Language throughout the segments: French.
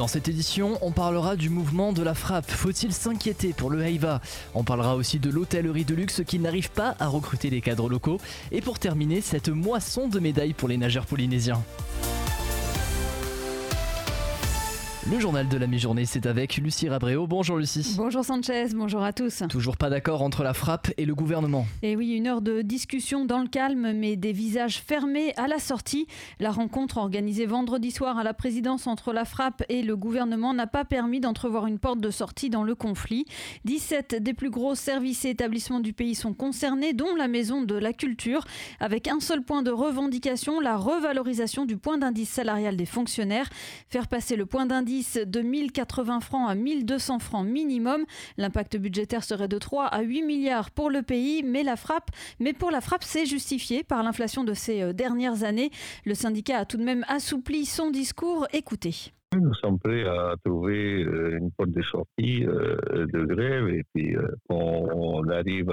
Dans cette édition, on parlera du mouvement de la frappe. Faut-il s'inquiéter pour le Heiva ? On parlera aussi de l'hôtellerie de luxe qui n'arrive pas à recruter les cadres locaux. Et pour terminer, cette moisson de médailles pour les nageurs polynésiens. Le journal de la mi-journée, c'est avec Lucie Rabréau. Bonjour Lucie. Bonjour Sanchez, bonjour à tous. Toujours pas d'accord entre la frappe et le gouvernement. Et oui, une heure de discussion dans le calme, mais des visages fermés à la sortie. La rencontre organisée vendredi soir à la présidence entre la frappe et le gouvernement n'a pas permis d'entrevoir une porte de sortie dans le conflit. 17 des plus gros services et établissements du pays sont concernés, dont la Maison de la Culture, avec un seul point de revendication, la revalorisation du point d'indice salarial des fonctionnaires. Faire passer le point d'indice de 1080 francs à 1200 francs minimum. L'impact budgétaire serait de 3 à 8 milliards pour le pays, mais pour la frappe, c'est justifié par l'inflation de ces dernières années. Le syndicat a tout de même assoupli son discours. Écoutez. Nous sommes prêts à trouver une porte de sortie de grève et puis on arrive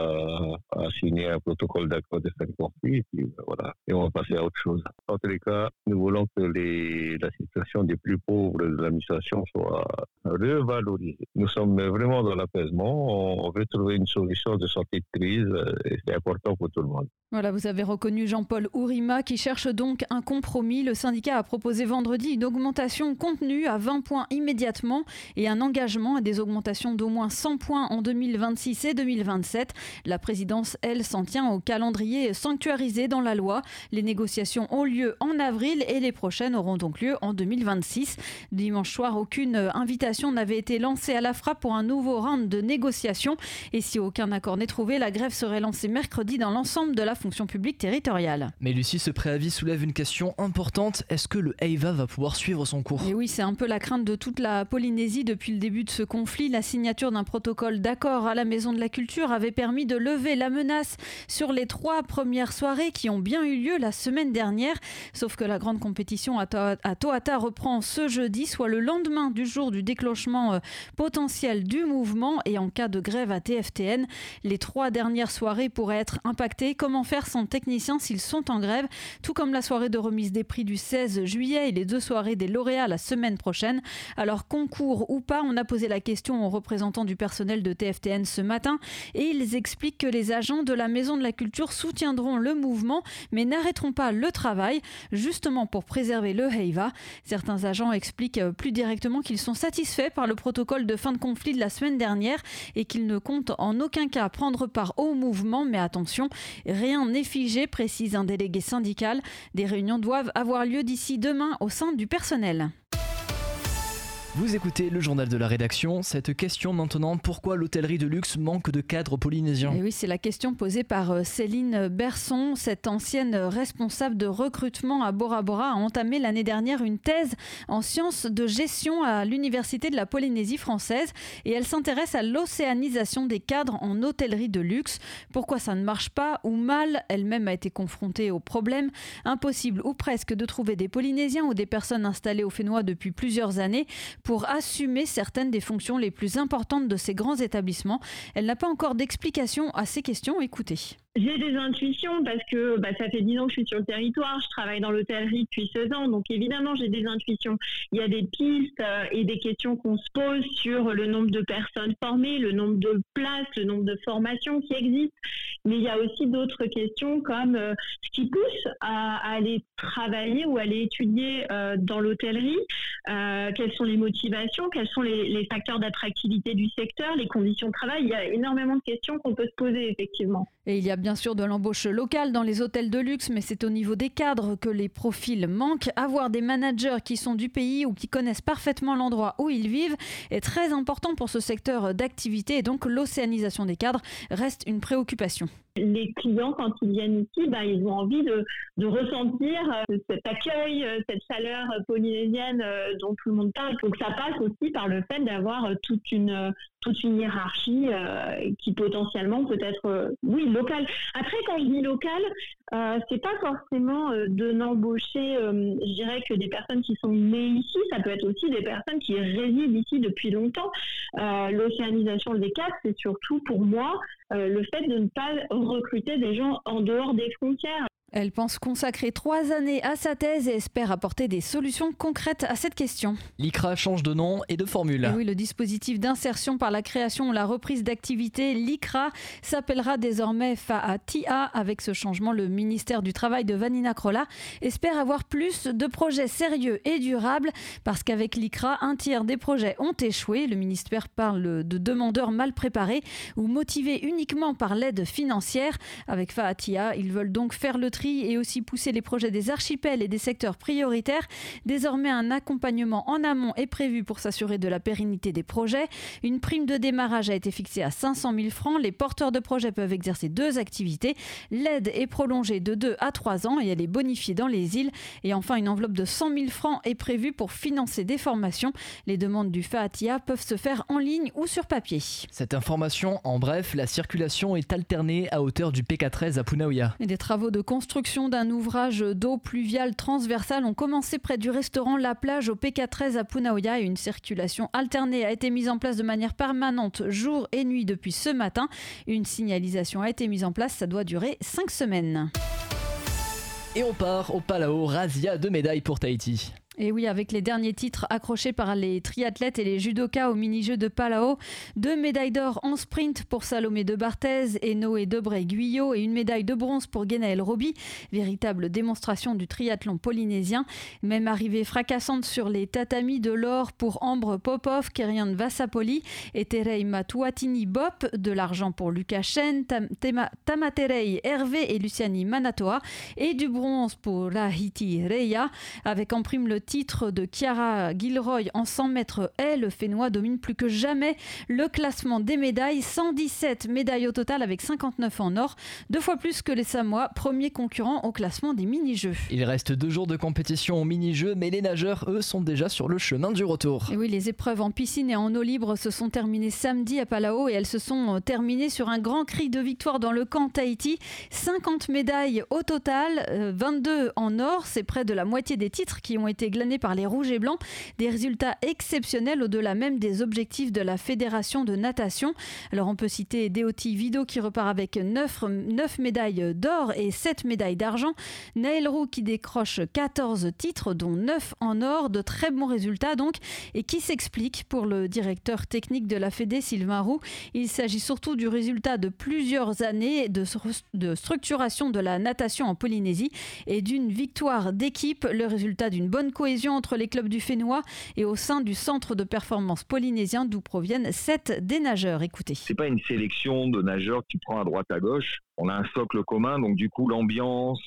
à signer un protocole d'accord de fin de conflit et puis voilà, et on va passer à autre chose. En tous les cas, nous voulons que la situation des plus pauvres de l'administration soit revalorisée. Nous sommes vraiment dans l'apaisement, on veut trouver une solution de sortie de crise et c'est important pour tout le monde. Voilà, vous avez reconnu Jean-Paul Ourima qui cherche donc un compromis. Le syndicat a proposé vendredi une augmentation contenue à 20 points immédiatement et un engagement à des augmentations d'au moins 100 points en 2026 et 2027. La présidence, elle, s'en tient au calendrier sanctuarisé dans la loi. Les négociations ont lieu en avril et les prochaines auront donc lieu en 2026. Dimanche soir, aucune invitation n'avait été lancée à la frappe pour un nouveau round de négociations. Et si aucun accord n'est trouvé, la grève serait lancée mercredi dans l'ensemble de la fonction publique territoriale. Mais Lucie, ce préavis soulève une question importante. Est-ce que le Heiva va pouvoir suivre son cours ? Et oui, c'est un peu la crainte de toute la Polynésie depuis le début de ce conflit. La signature d'un protocole d'accord à la Maison de la Culture avait permis de lever la menace sur les 3 premières soirées qui ont bien eu lieu la semaine dernière. Sauf que la grande compétition à Toata reprend ce jeudi, soit le lendemain du jour du déclenchement potentiel du mouvement. Et en cas de grève à TFTN, les 3 dernières soirées pourraient être impactées. Comment faire sans techniciens s'ils sont en grève, tout comme la soirée de remise des prix du 16 juillet et les 2 soirées des lauréats la semaine prochaine. Alors concours ou pas, on a posé la question aux représentants du personnel de TFTN ce matin et ils expliquent que les agents de la Maison de la Culture soutiendront le mouvement mais n'arrêteront pas le travail justement pour préserver le Heiva. Certains agents expliquent plus directement qu'ils sont satisfaits par le protocole de fin de conflit de la semaine dernière et qu'ils ne comptent en aucun cas prendre part au mouvement, mais attention, rien n'est figé, précise un délégué syndical. Des réunions doivent avoir lieu d'ici demain au sein du personnel. Vous écoutez le journal de la rédaction. Cette question maintenant, pourquoi l'hôtellerie de luxe manque de cadres polynésiens ? Et oui, c'est la question posée par Céline Berson. Cette ancienne responsable de recrutement à Bora Bora a entamé l'année dernière une thèse en sciences de gestion à l'Université de la Polynésie française et elle s'intéresse à l'océanisation des cadres en hôtellerie de luxe. Pourquoi ça ne marche pas ou mal ? Elle-même a été confrontée au problème. Impossible ou presque de trouver des Polynésiens ou des personnes installées au Fénois depuis plusieurs années pour assumer certaines des fonctions les plus importantes de ces grands établissements. Elle n'a pas encore d'explication à ces questions. Écoutez. J'ai des intuitions parce que ça fait 10 ans que je suis sur le territoire, je travaille dans l'hôtellerie depuis 16 ans, donc évidemment j'ai des intuitions. Il y a des pistes et des questions qu'on se pose sur le nombre de personnes formées, le nombre de places, le nombre de formations qui existent, mais il y a aussi d'autres questions comme ce qui pousse à aller travailler ou aller étudier dans l'hôtellerie, quelles sont les motivations, quels sont les facteurs d'attractivité du secteur, les conditions de travail. Il y a énormément de questions qu'on peut se poser effectivement. Et il y a bien sûr de l'embauche locale dans les hôtels de luxe, mais c'est au niveau des cadres que les profils manquent. Avoir des managers qui sont du pays ou qui connaissent parfaitement l'endroit où ils vivent est très important pour ce secteur d'activité et donc l'océanisation des cadres reste une préoccupation. Les clients, quand ils viennent ici, ils ont envie de ressentir cet accueil, cette chaleur polynésienne dont tout le monde parle. Donc ça passe aussi par le fait d'avoir toute une hiérarchie qui potentiellement peut être, locale. Après, quand je dis locale, c'est pas forcément de n'embaucher, je dirais, que des personnes qui sont nées ici. Ça peut être aussi des personnes qui résident ici depuis longtemps. L'océanisation des cadres, c'est surtout pour moi le fait de ne pas recruter des gens en dehors des frontières. Elle pense consacrer 3 années à sa thèse et espère apporter des solutions concrètes à cette question. L'ICRA change de nom et de formule. Et oui, le dispositif d'insertion par la création ou la reprise d'activité, l'ICRA, s'appellera désormais FAATIA. Avec ce changement, le ministère du Travail de Vanina Krölla espère avoir plus de projets sérieux et durables parce qu'avec l'ICRA, un tiers des projets ont échoué. Le ministère parle de demandeurs mal préparés ou motivés uniquement par l'aide financière. Avec FAATIA, ils veulent donc faire le tri et aussi pousser les projets des archipels et des secteurs prioritaires. Désormais, un accompagnement en amont est prévu pour s'assurer de la pérennité des projets. Une prime de démarrage a été fixée à 500 000 francs. Les porteurs de projets peuvent exercer 2 activités. L'aide est prolongée de 2 à 3 ans et elle est bonifiée dans les îles. Et enfin, une enveloppe de 100 000 francs est prévue pour financer des formations. Les demandes du FAATIA peuvent se faire en ligne ou sur papier. Cette information, en bref, la circulation est alternée à hauteur du PK13 à Punaouia. Et des travaux de construction d'un ouvrage d'eau pluviale transversale ont commencé près du restaurant La Plage au PK13 à Punaouia et une circulation alternée a été mise en place de manière permanente jour et nuit depuis ce matin. Une signalisation a été mise en place, ça doit durer 5 semaines. Et on part au Palau, razzia de médailles pour Tahiti. Et oui, avec les derniers titres accrochés par les triathlètes et les judokas au mini-jeux de Palau, 2 médailles d'or en sprint pour Salomé de Barthez et Noé Debré-Guyot et une médaille de bronze pour Guenaël Roby. Véritable démonstration du triathlon polynésien. Même arrivée fracassante sur les tatamis, de l'or pour Ambre Popov, Kerian Vassapoli et Terei Matuatini Bop, de l'argent pour Lucas Chen, Tamaterei Hervé et Luciani Manatoa et du bronze pour Rahiti Reya. Avec en prime le titre de Chiara Gilroy en 100 mètres haies, le Fénois domine plus que jamais le classement des médailles. 117 médailles au total avec 59 en or, 2 fois plus que les Samoa, premier concurrent au classement des mini-jeux. Il reste 2 jours de compétition au mini-jeux, mais les nageurs, eux, sont déjà sur le chemin du retour. Et oui, les épreuves en piscine et en eau libre se sont terminées samedi à Palau et elles se sont terminées sur un grand cri de victoire dans le camp Tahiti. 50 médailles au total, 22 en or, c'est près de la moitié des titres qui ont été glanés par les rouges et blancs. Des résultats exceptionnels au-delà même des objectifs de la Fédération de natation. Alors on peut citer Deoti Vido qui repart avec 9 médailles d'or et 7 médailles d'argent. Naël Roux qui décroche 14 titres dont 9 en or, de très bons résultats donc, et qui s'explique pour le directeur technique de la Fédé, Sylvain Roux. Il s'agit surtout du résultat de plusieurs années de structuration de la natation en Polynésie et d'une victoire d'équipe, le résultat d'une bonne cohésion entre les clubs du Fénois et au sein du centre de performance polynésien d'où proviennent 7 des nageurs. Écoutez. C'est pas une sélection de nageurs qui prend à droite à gauche. On a un socle commun, donc du coup l'ambiance,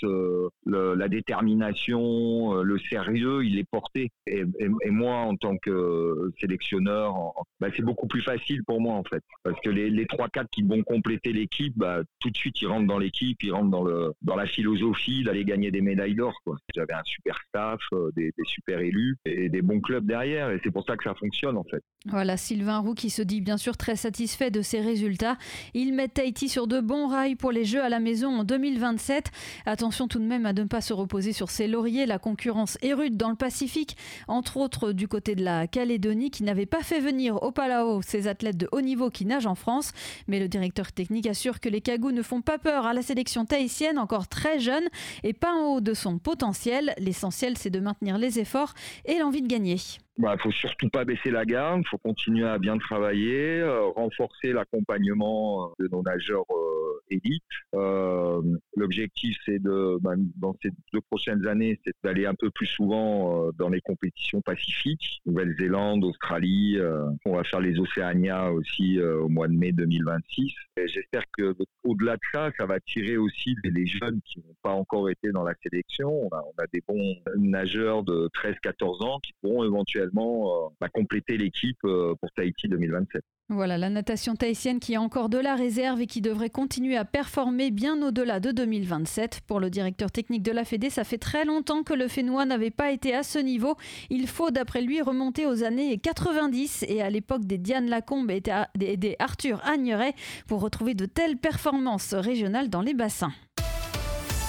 la détermination, le sérieux, il est porté. Et moi, en tant que sélectionneur, c'est beaucoup plus facile pour moi en fait, parce que les 3-4 qui vont compléter l'équipe, tout de suite ils rentrent dans l'équipe, ils rentrent dans la philosophie d'aller gagner des médailles d'or, quoi. J'avais un super staff, des super élus et des bons clubs derrière, et c'est pour ça que ça fonctionne en fait. Voilà, Sylvain Roux qui se dit bien sûr très satisfait de ses résultats. Il met Tahiti sur de bons rails pour les Jeux à la maison en 2027. Attention tout de même à ne pas se reposer sur ses lauriers. La concurrence est rude dans le Pacifique, entre autres du côté de la Calédonie qui n'avait pas fait venir au Palau ces athlètes de haut niveau qui nagent en France. Mais le directeur technique assure que les Cagous ne font pas peur à la sélection tahitienne, encore très jeune et pas en haut de son potentiel. L'essentiel, c'est de maintenir les efforts et l'envie de gagner. Faut surtout pas baisser la garde, il faut continuer à bien travailler, renforcer l'accompagnement de nos nageurs élites. L'objectif, c'est dans ces 2 prochaines années, c'est d'aller un peu plus souvent dans les compétitions pacifiques, Nouvelle-Zélande, Australie. On va faire les Océania aussi au mois de mai 2026. Et j'espère que au-delà de ça, ça va tirer aussi les jeunes qui n'ont pas encore été dans la sélection. On a des bons nageurs de 13-14 ans qui pourront éventuellement compléter l'équipe pour Tahiti 2027. Voilà, la natation tahitienne qui a encore de la réserve et qui devrait continuer à performer bien au-delà de 2027. Pour le directeur technique de la Fédé, ça fait très longtemps que le Fénois n'avait pas été à ce niveau. Il faut, d'après lui, remonter aux années 90 et à l'époque des Diane Lacombe et des Arthur Agneret pour retrouver de telles performances régionales dans les bassins.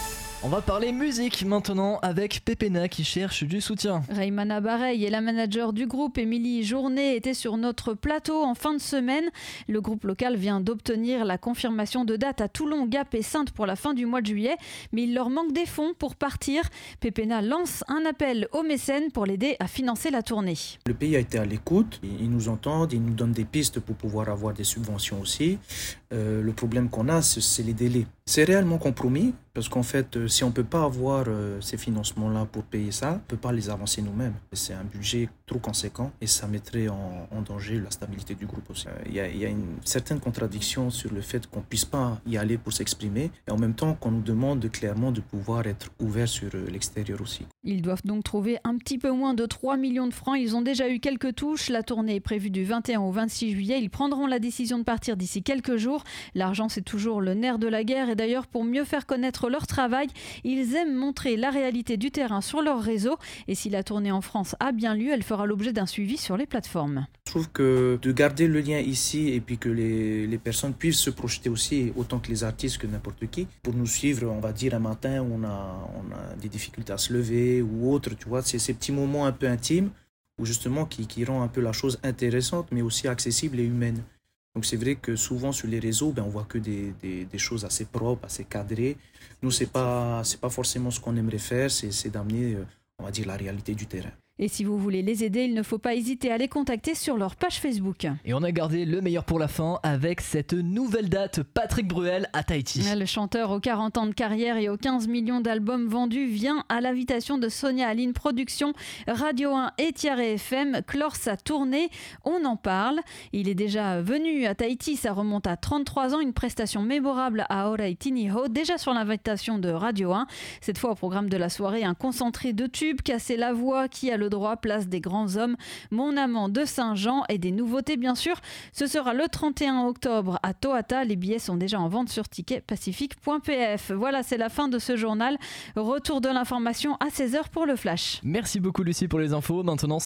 On va parler musique maintenant avec Pépéna qui cherche du soutien. Raymana Bareil et la manager du groupe, Émilie Journet, étaient sur notre plateau en fin de semaine. Le groupe local vient d'obtenir la confirmation de date à Toulon, Gap et Saintes pour la fin du mois de juillet, mais il leur manque des fonds pour partir. Pépéna lance un appel aux mécènes pour l'aider à financer la tournée. Le pays a été à l'écoute, ils nous entendent, ils nous donnent des pistes pour pouvoir avoir des subventions aussi. Le problème qu'on a, c'est les délais. C'est réellement compromis parce qu'en fait, si on ne peut pas avoir ces financements-là pour payer ça, on ne peut pas les avancer nous-mêmes. C'est un budget trop conséquent et ça mettrait en danger la stabilité du groupe aussi. Il y a une certaine contradiction sur le fait qu'on ne puisse pas y aller pour s'exprimer et en même temps qu'on nous demande clairement de pouvoir être ouvert sur l'extérieur aussi. Ils doivent donc trouver un petit peu moins de 3 millions de francs. Ils ont déjà eu quelques touches. La tournée est prévue du 21 au 26 juillet. Ils prendront la décision de partir d'ici quelques jours. L'argent, c'est toujours le nerf de la guerre. Et d'ailleurs, pour mieux faire connaître leur travail, ils aiment montrer la réalité du terrain sur leur réseau. Et si la tournée en France a bien lieu, elle fera l'objet d'un suivi sur les plateformes. Je trouve que de garder le lien ici et puis que les personnes puissent se projeter aussi, autant que les artistes que n'importe qui, pour nous suivre, on va dire un matin où on a des difficultés à se lever ou autre, tu vois, c'est ces petits moments un peu intimes ou justement qui rend un peu la chose intéressante mais aussi accessible et humaine. Donc c'est vrai que souvent sur les réseaux, on voit que des choses assez propres, assez cadrées. Nous, c'est pas forcément ce qu'on aimerait faire, c'est d'amener, on va dire, la réalité du terrain. Et si vous voulez les aider, il ne faut pas hésiter à les contacter sur leur page Facebook. Et on a gardé le meilleur pour la fin avec cette nouvelle date, Patrick Bruel à Tahiti. Le chanteur aux 40 ans de carrière et aux 15 millions d'albums vendus vient à l'invitation de Sonia Aline Productions, Radio 1 et Tiare FM clore sa tournée. On en parle. Il est déjà venu à Tahiti, ça remonte à 33 ans, une prestation mémorable à Oraitiniho, déjà sur l'invitation de Radio 1. Cette fois au programme de la soirée, un concentré de tubes, Casser la voix, Qui a le droit, Place des grands hommes, Mon amant de Saint-Jean et des nouveautés bien sûr. Ce sera le 31 octobre à Toata. Les billets sont déjà en vente sur ticketpacifique.pf. Voilà, c'est la fin de ce journal. Retour de l'information à 16h pour le Flash. Merci beaucoup Lucie pour les infos. Maintenant